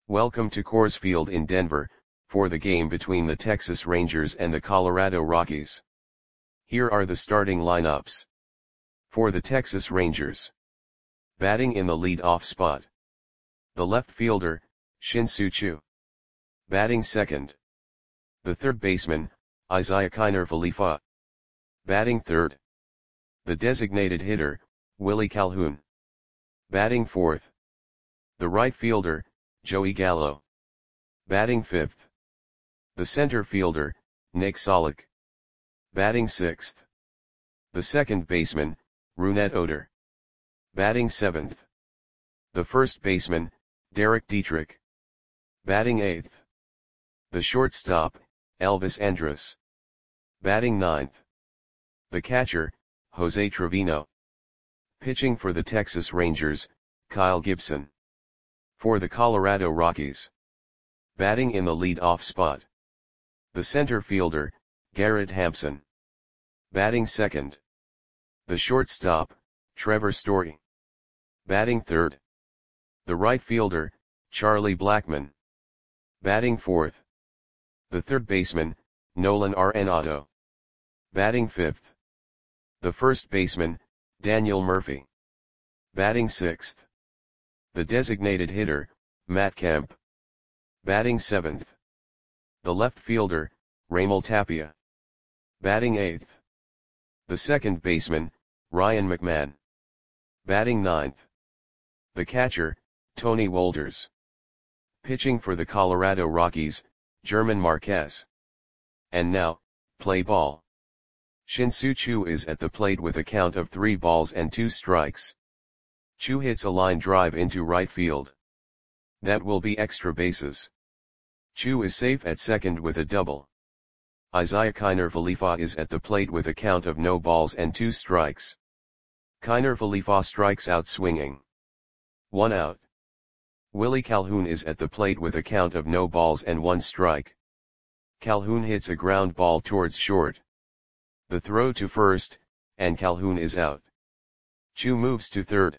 Welcome to Coors Field in Denver, for the game between the Texas Rangers and the Colorado Rockies. Here are the starting lineups. For the Texas Rangers. Batting in the lead-off spot. The left fielder, Shin-Soo Choo. Batting second. The third baseman, Isiah Kiner Falefa. Batting third. The designated hitter, Willie Calhoun. Batting fourth. The right fielder, Joey Gallo. Batting fifth. The center fielder, Nick Solak. Batting sixth. The second baseman, Rougned Odor. Batting seventh. The first baseman, Derek Dietrich. Batting eighth. The shortstop, Elvis Andrus. Batting ninth. The catcher, Jose Trevino. Pitching for the Texas Rangers, Kyle Gibson. For the Colorado Rockies. Batting in the lead-off spot. The center fielder, Garrett Hampson. Batting second. The shortstop, Trevor Story. Batting third. The right fielder, Charlie Blackmon. Batting fourth. The third baseman, Nolan Arenado. Batting fifth. The first baseman, Daniel Murphy. Batting sixth. The designated hitter, Matt Kemp. Batting seventh. The left fielder, Raimel Tapia. Batting eighth. The second baseman, Ryan McMahon. Batting ninth. The catcher, Tony Wolders. Pitching for the Colorado Rockies, German Marquez. And now, play ball. Shin-Soo Choo is at the plate with a count of 3 balls and 2 strikes. Choo hits a line drive into right field. That will be extra bases. Choo is safe at second with a double. Isiah Kiner Falefa is at the plate with a count of no balls and 2 strikes. Kiner Falefa strikes out swinging. 1 out. Willie Calhoun is at the plate with a count of no balls and 1 strike. Calhoun hits a ground ball towards short. The throw to first, and Calhoun is out. Choo moves to third.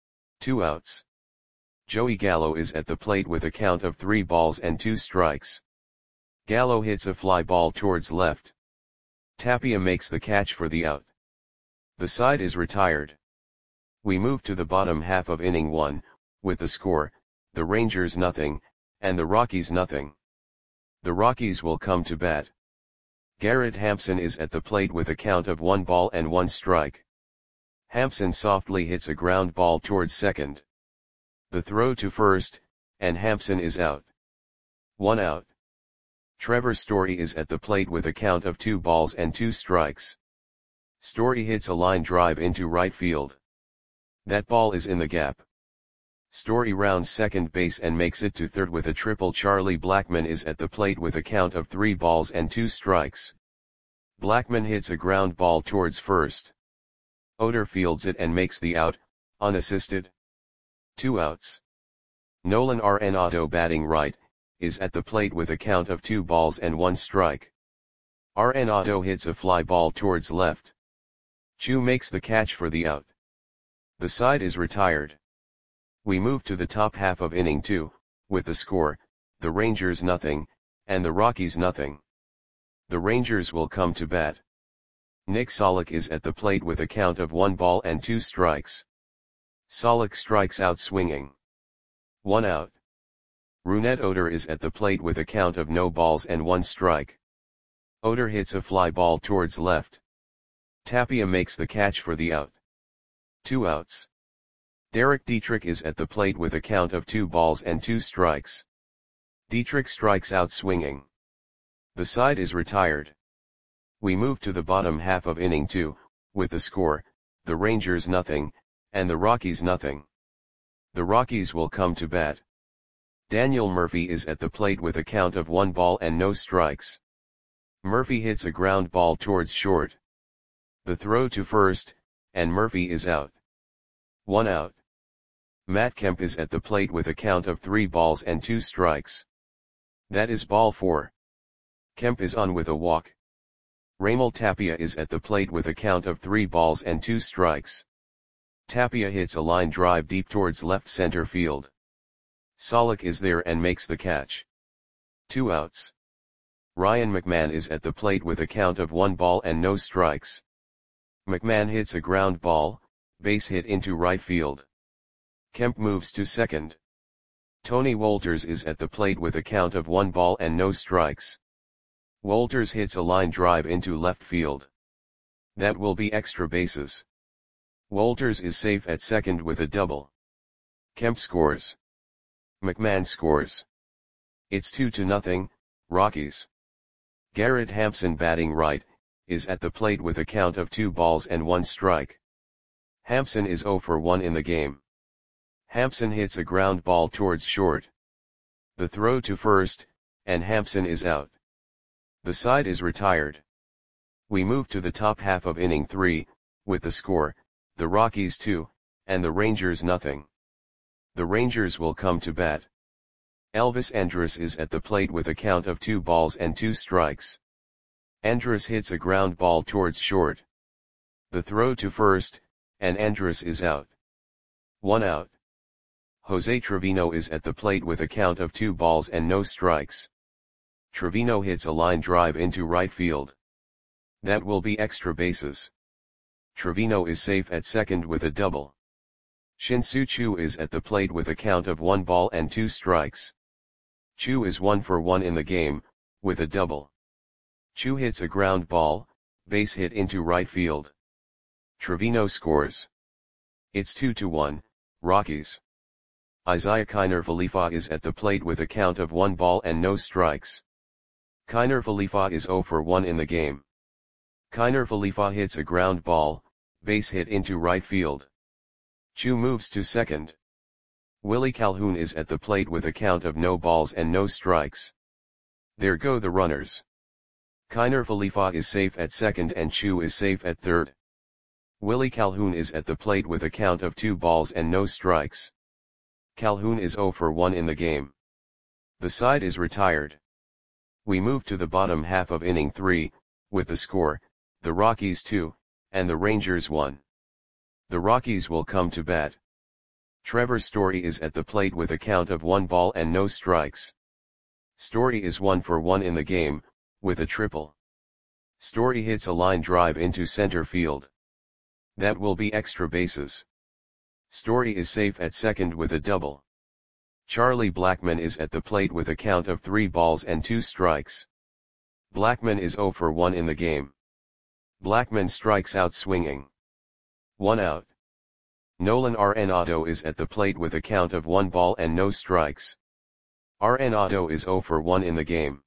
2 outs. Joey Gallo is at the plate with a count of 3 balls and 2 strikes. Gallo hits a fly ball towards left. Tapia makes the catch for the out. The side is retired. We move to the bottom half of inning 1, with the score, the Rangers nothing, and the Rockies nothing. The Rockies will come to bat. Garrett Hampson is at the plate with a count of 1 ball and 1 strike. Hampson softly hits a ground ball towards second. The throw to first, and Hampson is out. 1 out. Trevor Story is at the plate with a count of 2 balls and 2 strikes. Story hits a line drive into right field. That ball is in the gap. Story rounds second base and makes it to third with a triple. Charlie Blackmon is at the plate with a count of 3 balls and 2 strikes. Blackmon hits a ground ball towards first. Odor fields it and makes the out, unassisted. 2 outs. Nolan Arenado, batting right, is at the plate with a count of 2 balls and 1 strike. Arenado hits a fly ball towards left. Choo makes the catch for the out. The side is retired. We move to the top half of inning 2, with the score, the Rangers nothing, and the Rockies nothing. The Rangers will come to bat. Nick Solak is at the plate with a count of 1 ball and 2 strikes. Solak strikes out swinging. 1 out. Rougned Odor is at the plate with a count of no balls and 1 strike. Odor hits a fly ball towards left. Tapia makes the catch for the out. 2 outs. Derek Dietrich is at the plate with a count of 2 balls and 2 strikes. Dietrich strikes out swinging. The side is retired. We move to the bottom half of inning 2, with the score, the Rangers nothing, and the Rockies nothing. The Rockies will come to bat. Daniel Murphy is at the plate with a count of 1 ball and no strikes. Murphy hits a ground ball towards short. The throw to first, and Murphy is out. 1 out. Matt Kemp is at the plate with a count of 3 balls and 2 strikes. That is ball 4. Kemp is on with a walk. Raimel Tapia is at the plate with a count of 3 balls and 2 strikes. Tapia hits a line drive deep towards left center field. Solak is there and makes the catch. 2 outs. Ryan McMahon is at the plate with a count of 1 ball and no strikes. McMahon hits a ground ball, base hit into right field. Kemp moves to second. Tony Wolters is at the plate with a count of 1 ball and no strikes. Wolters hits a line drive into left field. That will be extra bases. Wolters is safe at second with a double. Kemp scores. McMahon scores. It's 2-0, Rockies. Garrett Hampson, batting right, is at the plate with a count of 2 balls and 1 strike. Hampson is 0 for 1 in the game. Hampson hits a ground ball towards short. The throw to first, and Hampson is out. The side is retired. We move to the top half of inning 3, with the score, the Rockies 2, and the Rangers nothing. The Rangers will come to bat. Elvis Andrus is at the plate with a count of 2 balls and 2 strikes. Andrus hits a ground ball towards short. The throw to first, and Andrus is out. 1 out. Jose Trevino is at the plate with a count of 2 balls and no strikes. Trevino hits a line drive into right field. That will be extra bases. Trevino is safe at second with a double. Shin-Soo Choo is at the plate with a count of 1 ball and 2 strikes. Choo is 1 for 1 in the game, with a double. Choo hits a ground ball, base hit into right field. Trevino scores. It's 2-1, Rockies. Isaiah Kiner Falefa is at the plate with a count of 1 ball and no strikes. Kiner Falefa is 0 for 1 in the game. Kiner Falefa hits a ground ball, base hit into right field. Choo moves to second. Willie Calhoun is at the plate with a count of no balls and no strikes. There go the runners. Kiner Falefa is safe at second and Choo is safe at third. Willie Calhoun is at the plate with a count of 2 balls and no strikes. Calhoun is 0 for 1 in the game. The side is retired. We move to the bottom half of inning 3, with the score, the Rockies 2, and the Rangers 1. The Rockies will come to bat. Trevor Story is at the plate with a count of 1 ball and no strikes. Story is 1 for 1 in the game, with a triple. Story hits a line drive into center field. That will be extra bases. Story is safe at second with a double. Charlie Blackmon is at the plate with a count of 3 balls and 2 strikes. Blackmon is 0 for 1 in the game. Blackmon strikes out swinging. 1 out. Nolan Arenado is at the plate with a count of 1 ball and no strikes. Arenado is 0 for 1 in the game.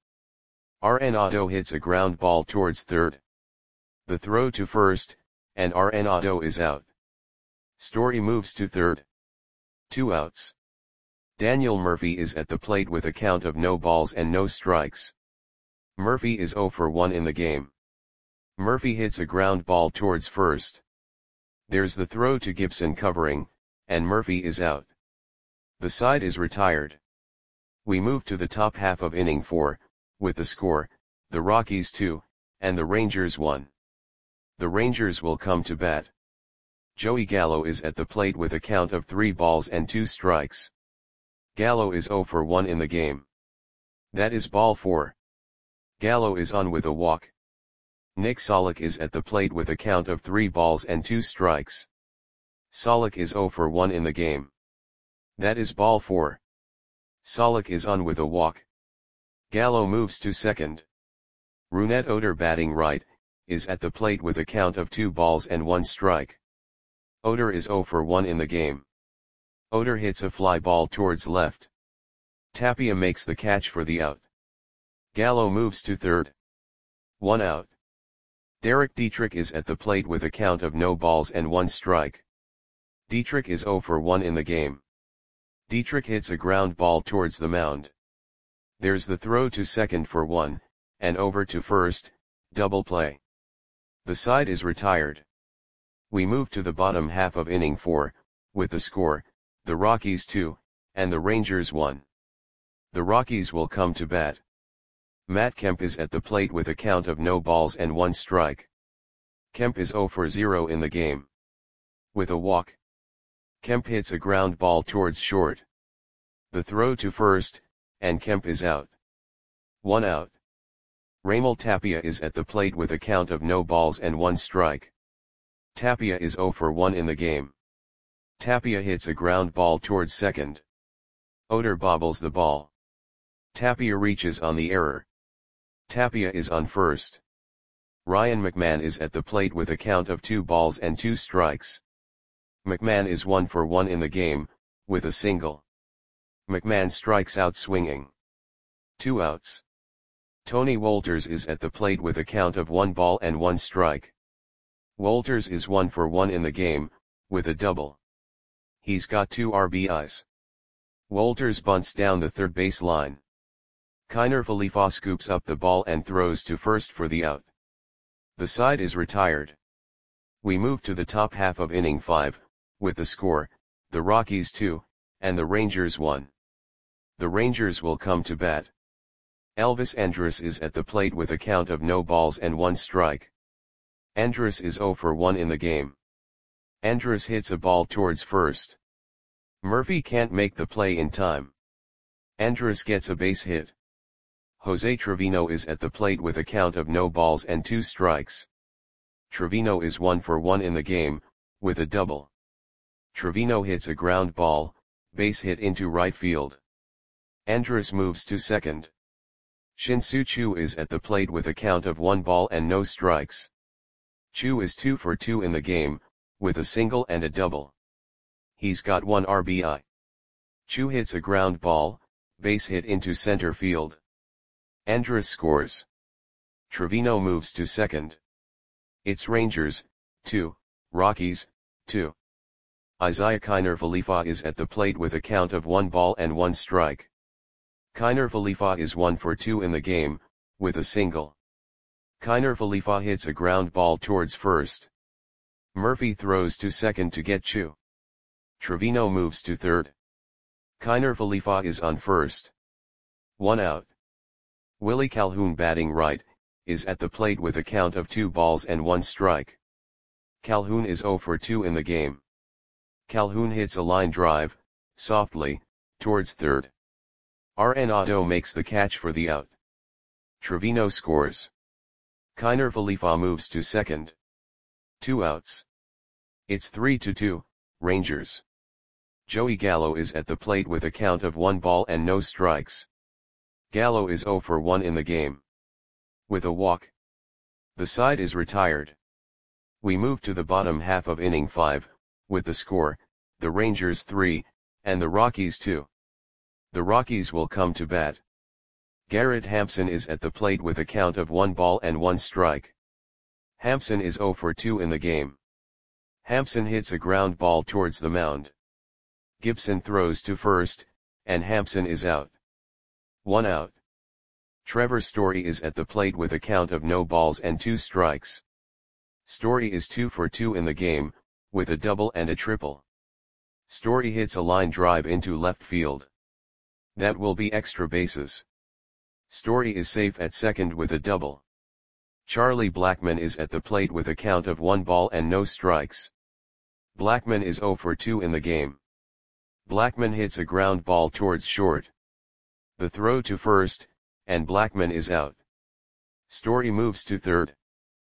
Arenado hits a ground ball towards third. The throw to first, and Arenado is out. Story moves to third. 2 outs. Daniel Murphy is at the plate with a count of no balls and no strikes. Murphy is 0 for 1 in the game. Murphy hits a ground ball towards first. There's the throw to Gibson covering, and Murphy is out. The side is retired. We move to the top half of inning 4, with the score, the Rockies 2, and the Rangers 1. The Rangers will come to bat. Joey Gallo is at the plate with a count of 3 balls and 2 strikes. Gallo is 0 for 1 in the game. That is ball 4. Gallo is on with a walk. Nick Solak is at the plate with a count of 3 balls and 2 strikes. Solak is 0 for 1 in the game. That is ball 4. Solak is on with a walk. Gallo moves to second. Rougned Odor, batting right, is at the plate with a count of 2 balls and 1 strike. Odor is 0 for 1 in the game. Odor hits a fly ball towards left. Tapia makes the catch for the out. Gallo moves to third. 1 out. Derek Dietrich is at the plate with a count of no balls and 1 strike. Dietrich is 0 for 1 in the game. Dietrich hits a ground ball towards the mound. There's the throw to second for 1, and over to first, double play. The side is retired. We move to the bottom half of inning 4, with the score, the Rockies 2, and the Rangers 1. The Rockies will come to bat. Matt Kemp is at the plate with a count of no balls and 1 strike. Kemp is 0 for 0 in the game. With a walk. Kemp hits a ground ball towards short. The throw to first, and Kemp is out. 1 out. Raimel Tapia is at the plate with a count of no balls and 1 strike. Tapia is 0 for 1 in the game. Tapia hits a ground ball towards second. Oder bobbles the ball. Tapia reaches on the error. Tapia is on first. Ryan McMahon is at the plate with a count of 2 balls and 2 strikes. McMahon is 1 for 1 in the game, with a single. McMahon strikes out swinging. 2 outs. Tony Wolters is at the plate with a count of 1 ball and 1 strike. Wolters is 1 for 1 in the game, with a double. He's got 2 RBIs. Wolters bunts down the third base line. Kiner Falefa scoops up the ball and throws to first for the out. The side is retired. We move to the top half of inning 5, with the score, the Rockies 2, and the Rangers 1. The Rangers will come to bat. Elvis Andrus is at the plate with a count of no balls and 1 strike. Andrus is 0 for 1 in the game. Andrus hits a ball towards first. Murphy can't make the play in time. Andrus gets a base hit. Jose Trevino is at the plate with a count of no balls and 2 strikes. Trevino is 1 for 1 in the game, with a double. Trevino hits a ground ball, base hit into right field. Andrus moves to second. Shin-Soo Choo is at the plate with a count of 1 ball and no strikes. Choo is 2 for 2 in the game, with a single and a double. He's got 1 RBI. Choo hits a ground ball, base hit into center field. Andrus scores. Trevino moves to second. It's Rangers, 2, Rockies, 2. Isiah Kiner Falefa is at the plate with a count of 1 ball and 1 strike. Kiner Falefa is 1 for 2 in the game, with a single. Kiner Falefa hits a ground ball towards first. Murphy throws to second to get Choo. Trevino moves to third. Kiner Falefa is on first. 1 out. Willie Calhoun batting right, is at the plate with a count of 2 balls and 1 strike. Calhoun is 0 for 2 in the game. Calhoun hits a line drive, softly, towards third. Arenado makes the catch for the out. Trevino scores. Kiner Falefa moves to second. 2 outs. It's 3-2, Rangers. Joey Gallo is at the plate with a count of 1 ball and no strikes. Gallo is 0 for 1 in the game. With a walk. The side is retired. We move to the bottom half of inning 5, with the score, the Rangers 3, and the Rockies 2. The Rockies will come to bat. Garrett Hampson is at the plate with a count of 1 ball and 1 strike. Hampson is 0 for 2 in the game. Hampson hits a ground ball towards the mound. Gibson throws to first, and Hampson is out. 1 out. Trevor Story is at the plate with a count of no balls and 2 strikes. Story is 2 for 2 in the game, with a double and a triple. Story hits a line drive into left field. That will be extra bases. Story is safe at second with a double. Charlie Blackmon is at the plate with a count of 1 ball and no strikes. Blackmon is 0 for 2 in the game. Blackmon hits a ground ball towards short. The throw to first, and Blackmon is out. Story moves to third.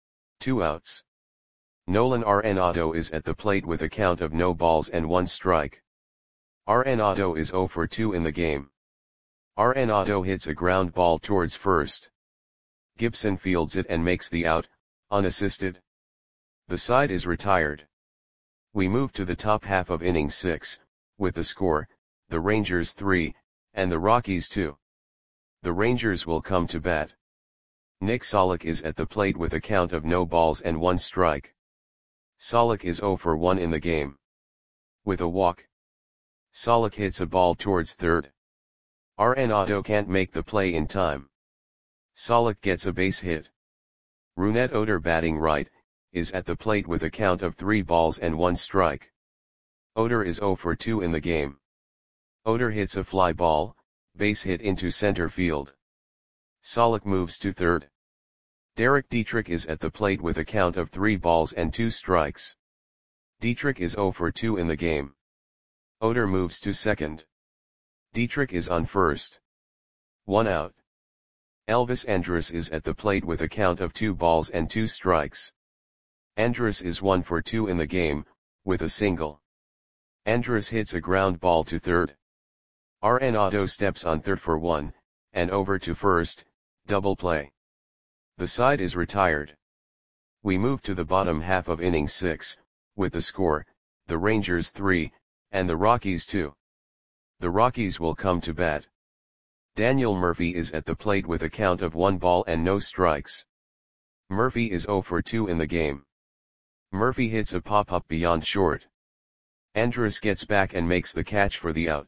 2 outs. Nolan Arenado is at the plate with a count of no balls and 1 strike. Arenado is 0 for 2 in the game. Arenado hits a ground ball towards first. Gibson fields it and makes the out, unassisted. The side is retired. We move to the top half of inning 6, with the score, the Rangers 3, and the Rockies 2. The Rangers will come to bat. Nick Solak is at the plate with a count of no balls and 1 strike. Solak is 0 for 1 in the game. With a walk. Solak hits a ball towards third. Arenado can't make the play in time. Solak gets a base hit. Rougned Odor batting right, is at the plate with a count of 3 balls and 1 strike. Odor is 0 for 2 in the game. Odor hits a fly ball, base hit into center field. Solak moves to third. Derek Dietrich is at the plate with a count of 3 balls and 2 strikes. Dietrich is 0 for 2 in the game. Odor moves to second. Dietrich is on first. 1 out. Elvis Andrus is at the plate with a count of 2 balls and 2 strikes. Andrus is 1 for 2 in the game, with a single. Andrus hits a ground ball to third. RN Otto steps on third for 1, and over to first, double play. The side is retired. We move to the bottom half of inning 6, with the score, the Rangers 3, and the Rockies 2. The Rockies will come to bat. Daniel Murphy is at the plate with a count of 1 ball and no strikes. Murphy is 0 for 2 in the game. Murphy hits a pop-up beyond short. Andrus gets back and makes the catch for the out.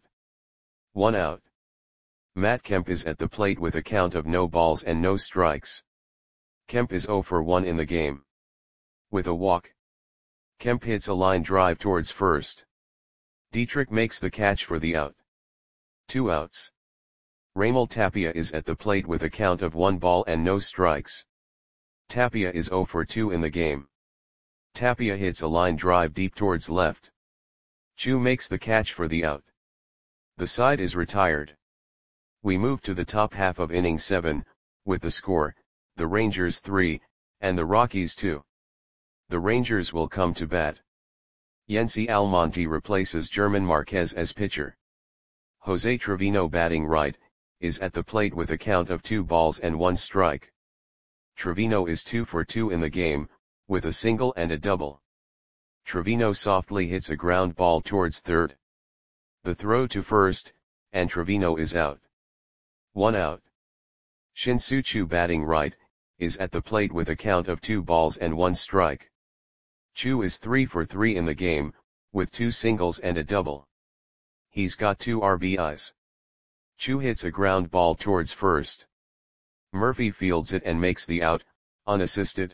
1 out. Matt Kemp is at the plate with a count of no balls and no strikes. Kemp is 0 for 1 in the game. With a walk. Kemp hits a line drive towards first. Dietrich makes the catch for the out. 2 outs. Raimel Tapia is at the plate with a count of 1 ball and no strikes. Tapia is 0 for 2 in the game. Tapia hits a line drive deep towards left. Chu makes the catch for the out. The side is retired. We move to the top half of inning 7, with the score, the Rangers 3, and the Rockies 2. The Rangers will come to bat. Yency Almonte replaces German Marquez as pitcher. Jose Trevino, batting right, is at the plate with a count of 2 balls and 1 strike. Trevino is 2 for 2 in the game, with a single and a double. Trevino softly hits a ground ball towards third. The throw to first, and Trevino is out. 1 out. Shin-Soo Choo, batting right, is at the plate with a count of 2 balls and 1 strike. Chu is 3 for 3 in the game, with 2 singles and a double. He's got 2 RBIs. Chu hits a ground ball towards first. Murphy fields it and makes the out, unassisted.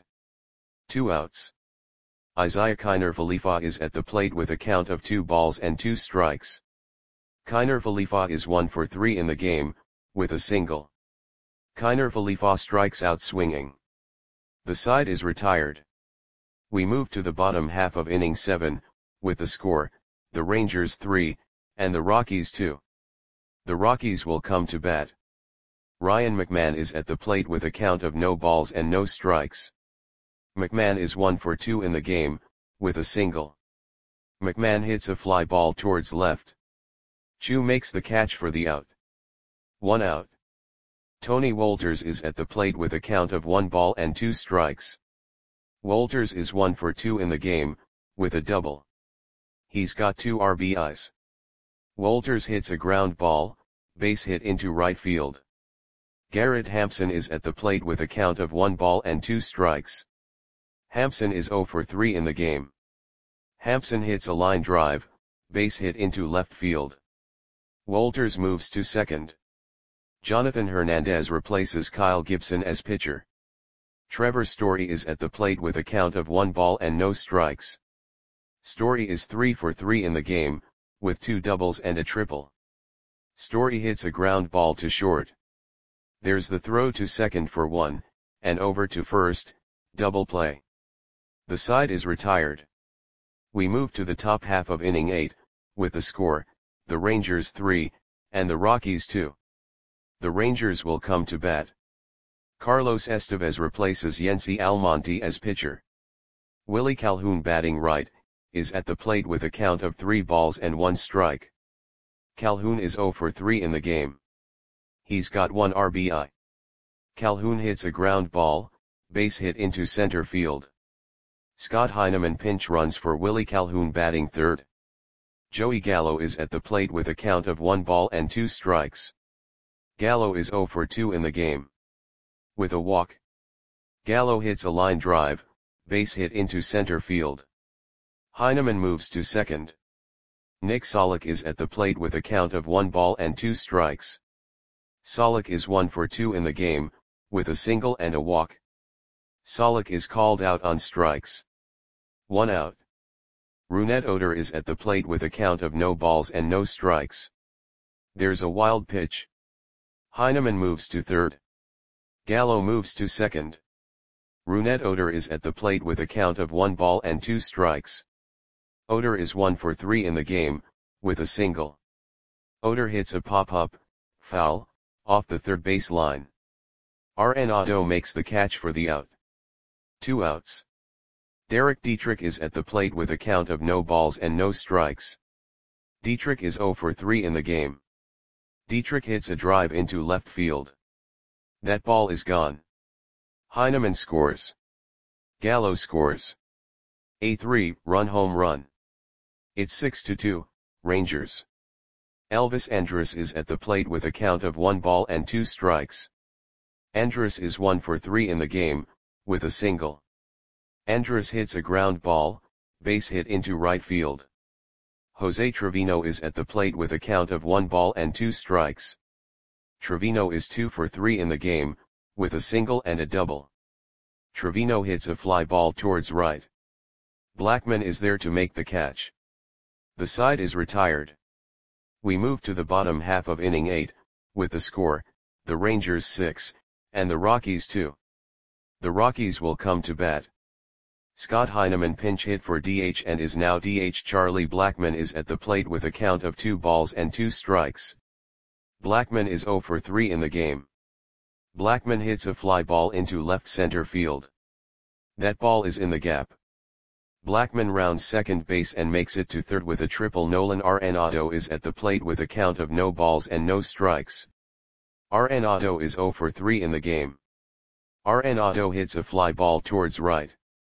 2 outs. Isaiah Kiner Falefa is at the plate with a count of 2 balls and 2 strikes. Kiner Falefa is 1 for 3 in the game, with a single. Kiner Falefa strikes out swinging. The side is retired. We move to the bottom half of inning 7, with the score, the Rangers 3, and the Rockies 2. The Rockies will come to bat. Ryan McMahon is at the plate with a count of no balls and no strikes. McMahon is 1 for 2 in the game, with a single. McMahon hits a fly ball towards left. Chu makes the catch for the out. 1 out. Tony Wolters is at the plate with a count of 1 ball and 2 strikes. Wolters is 1 for 2 in the game, with a double. He's got 2 RBIs. Wolters hits a ground ball, base hit into right field. Garrett Hampson is at the plate with a count of 1 ball and 2 strikes. Hampson is 0 for 3 in the game. Hampson hits a line drive, base hit into left field. Wolters moves to second. Jonathan Hernandez replaces Kyle Gibson as pitcher. Trevor Story is at the plate with a count of 1 ball and no strikes. Story is 3 for 3 in the game, with 2 doubles and a triple. Story hits a ground ball to short. There's the throw to second for 1, and over to first, double play. The side is retired. We move to the top half of inning 8, with the score, the Rangers 3, and the Rockies 2. The Rangers will come to bat. Carlos Estevez replaces Yency Almonte as pitcher. Willie Calhoun, batting right, is at the plate with a count of 3 balls and 1 strike. Calhoun is 0 for 3 in the game. He's got 1 RBI. Calhoun hits a ground ball, base hit into center field. Scott Heineman pinch runs for Willie Calhoun, batting third. Joey Gallo is at the plate with a count of 1 ball and 2 strikes. Gallo is 0 for 2 in the game. With a walk. Gallo hits a line drive, base hit into center field. Heineman moves to second. Nick Solak is at the plate with a count of 1 ball and 2 strikes. Solak is 1 for 2 in the game, with a single and a walk. Solak is called out on strikes. 1 out. Rougned Odor is at the plate with a count of no balls and no strikes. There's a wild pitch. Heineman moves to third. Gallo moves to second. Rougned Odor is at the plate with a count of 1 ball and 2 strikes. Odor is 1 for 3 in the game, with a single. Oder hits a pop-up, foul, off the third base line. Arenado makes the catch for the out. 2 outs. Derek Dietrich is at the plate with a count of no balls and no strikes. Dietrich is 0 for 3 in the game. Dietrich hits a drive into left field. That ball is gone. Heineman scores. Gallo scores. A 3-run home run. It's 6-2, Rangers. Elvis Andrus is at the plate with a count of 1 ball and 2 strikes. Andrus is 1 for 3 in the game, with a single. Andrus hits a ground ball, base hit into right field. Jose Trevino is at the plate with a count of 1 ball and 2 strikes. Trevino is 2 for 3 in the game, with a single and a double. Trevino hits a fly ball towards right. Blackman is there to make the catch. The side is retired. We move to the bottom half of inning 8, with the score, the Rangers 6, and the Rockies 2. The Rockies will come to bat. Scott Heineman pinch hit for DH and is now DH. Charlie Blackman is at the plate with a count of 2 balls and 2 strikes. Blackman is 0 for 3 in the game. Blackman hits a fly ball into left center field. That ball is in the gap. Blackman rounds second base and makes it to third with a triple. Nolan Arenado is at the plate with a count of no balls and no strikes. Arenado is 0 for 3 in the game. Arenado hits a fly ball towards right.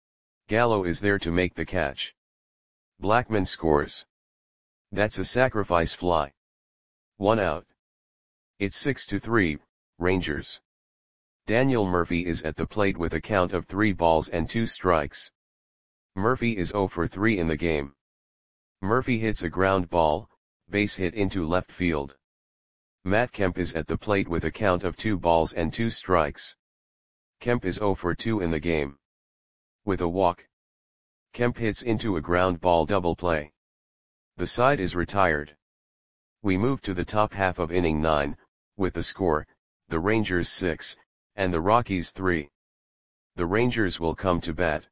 Gallo is there to make the catch. Blackman scores. That's a sacrifice fly. 1 out. It's 6-3, Rangers. Daniel Murphy is at the plate with a count of 3 balls and 2 strikes. Murphy is 0 for 3 in the game. Murphy hits a ground ball, base hit into left field. Matt Kemp is at the plate with a count of 2 balls and 2 strikes. Kemp is 0 for 2 in the game. With a walk, Kemp hits into a ground ball double play. The side is retired. We move to the top half of inning 9, with the score, the Rangers 6, and the Rockies 3. The Rangers will come to bat.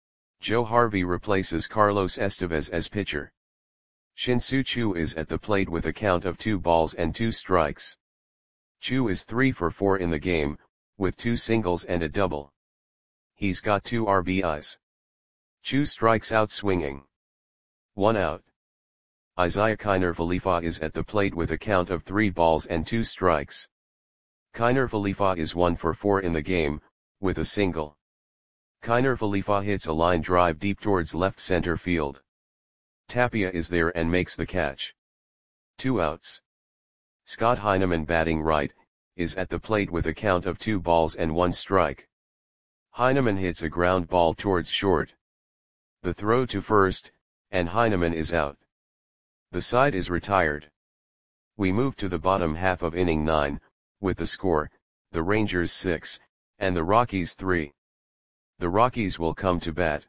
Joe Harvey replaces Carlos Estevez as pitcher. Shin-Soo Choo is at the plate with a count of 2 balls and 2 strikes. Choo is 3 for 4 in the game, with 2 singles and a double. He's got 2 RBIs. Choo strikes out swinging. 1 out. Isaiah Kiner Falefa is at the plate with a count of 3 balls and 2 strikes. Kiner Falefa is 1 for 4 in the game, with a single. Kiner Falefa hits a line drive deep towards left center field. Tapia is there and makes the catch. 2 outs. Scott Heineman, batting right, is at the plate with a count of 2 balls and 1 strike. Heineman hits a ground ball towards short. The throw to first, and Heineman is out. The side is retired. We move to the bottom half of inning 9, with the score, the Rangers 6, and the Rockies 3. The Rockies will come to bat.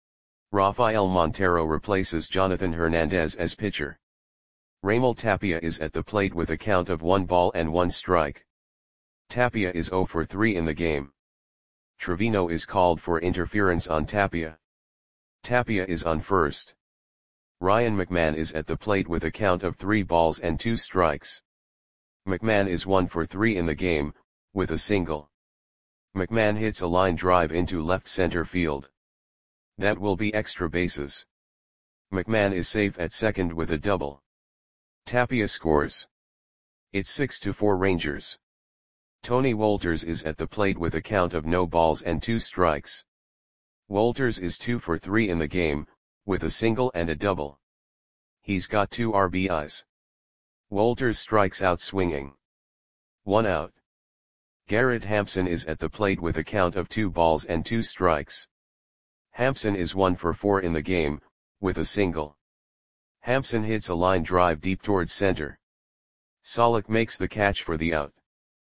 Rafael Montero replaces Jonathan Hernandez as pitcher. Raimel Tapia is at the plate with a count of 1 ball and 1 strike. Tapia is 0 for 3 in the game. Trevino is called for interference on Tapia. Tapia is on first. Ryan McMahon is at the plate with a count of 3 balls and 2 strikes. McMahon is 1 for 3 in the game, with a single. McMahon hits a line drive into left center field. That will be extra bases. McMahon is safe at second with a double. Tapia scores. It's 6-4 Rangers. Tony Wolters is at the plate with a count of no balls and 2 strikes. Wolters is 2 for 3 in the game, with a single and a double. He's got 2 RBIs. Wolters strikes out swinging. 1 out. Garrett Hampson is at the plate with a count of 2 balls and 2 strikes. Hampson is 1 for 4 in the game, with a single. Hampson hits a line drive deep towards center. Solak makes the catch for the out.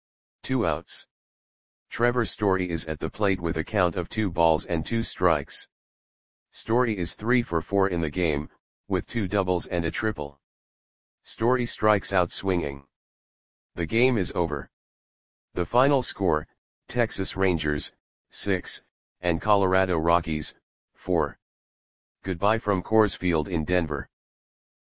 2 outs. Trevor Story is at the plate with a count of 2 balls and 2 strikes. Story is 3 for 4 in the game, with 2 doubles and a triple. Story strikes out swinging. The game is over. The final score, Texas Rangers, 6, and Colorado Rockies, 4. Goodbye from Coors Field in Denver.